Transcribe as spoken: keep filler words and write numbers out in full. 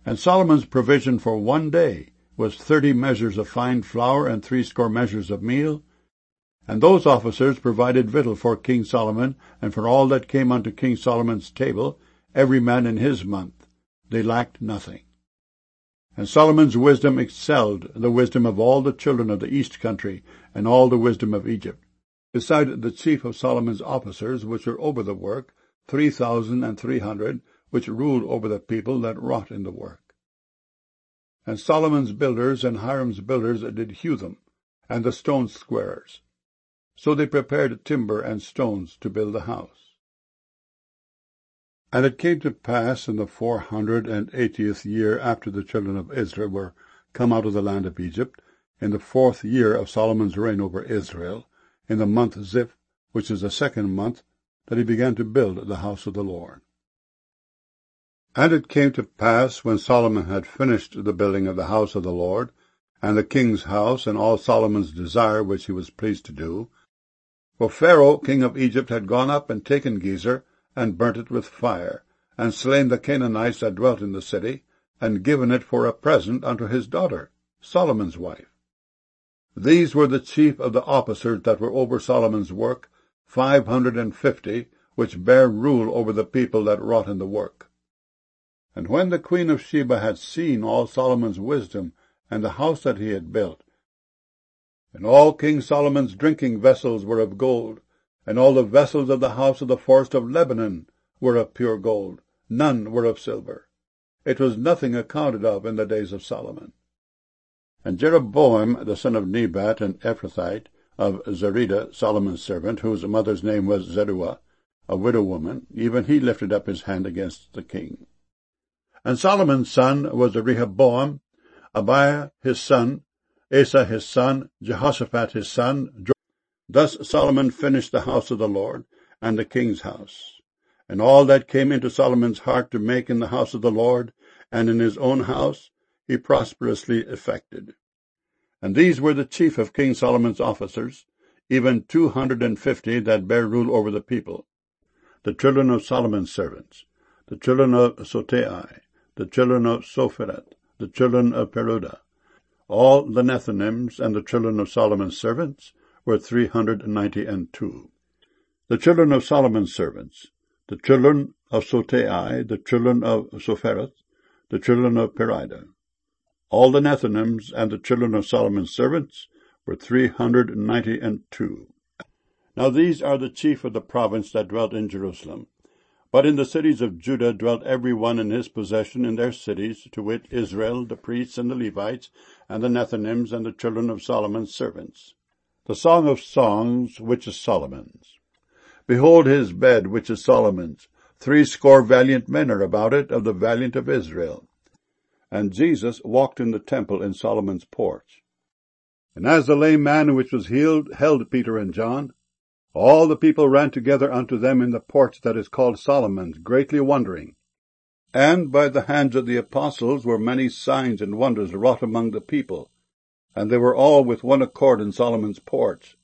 And Solomon's provision for one day was thirty measures of fine flour and threescore measures of meal. And those officers provided victual for King Solomon, and for all that came unto King Solomon's table, every man in his month. They lacked nothing. And Solomon's wisdom excelled the wisdom of all the children of the east country, and all the wisdom of Egypt. Beside the chief of Solomon's officers, which were over the work, three thousand and three hundred, which ruled over the people that wrought in the work. And Solomon's builders and Hiram's builders did hew them, and the stone squarers. So they prepared timber and stones to build the house. And it came to pass in the four hundred and eightieth year after the children of Israel were come out of the land of Egypt, in the fourth year of Solomon's reign over Israel, in the month Ziph, which is the second month, that he began to build the house of the Lord. And it came to pass, when Solomon had finished the building of the house of the Lord, and the king's house, and all Solomon's desire which he was pleased to do, for Pharaoh king of Egypt had gone up and taken Gezer, and burnt it with fire, and slain the Canaanites that dwelt in the city, and given it for a present unto his daughter, Solomon's wife. These were the chief of the officers that were over Solomon's work, five hundred and fifty, which bare rule over the people that wrought in the work. And when the queen of Sheba had seen all Solomon's wisdom, and the house that he had built, and all King Solomon's drinking vessels were of gold, and all the vessels of the house of the forest of Lebanon were of pure gold, none were of silver. It was nothing accounted of in the days of Solomon. And Jeroboam, the son of Nebat, an Ephrathite, of Zerida, Solomon's servant, whose mother's name was Zeruah, a widow woman, even he lifted up his hand against the king. And Solomon's son was Rehoboam, Abiah his son, Asa his son, Jehoshaphat his son. Thus Solomon finished the house of the Lord, and the king's house. And all that came into Solomon's heart to make in the house of the Lord, and in his own house, he prosperously effected. And these were the chief of King Solomon's officers, even two hundred and fifty that bare rule over the people, the children of Solomon's servants, the children of Sotai, the children of Sopheret, the children of Peruda. All the Nethinims and the children of Solomon's servants were three hundred and ninety and two. The children of Solomon's servants, the children of Sotai, the children of Sopheret, the children of Perida. All the Nethinims and the children of Solomon's servants were three hundred and ninety and two. Now these are the chief of the province that dwelt in Jerusalem. But in the cities of Judah dwelt every one in his possession in their cities, to wit, Israel, the priests and the Levites, and the Nethinims and the children of Solomon's servants. The Song of Songs, which is Solomon's. Behold his bed, which is Solomon's. Threescore valiant men are about it, of the valiant of Israel. And Jesus walked in the temple in Solomon's porch. And as the lame man which was healed held Peter and John, all the people ran together unto them in the porch that is called Solomon's, greatly wondering. And by the hands of the apostles were many signs and wonders wrought among the people. And they were all with one accord in Solomon's porch.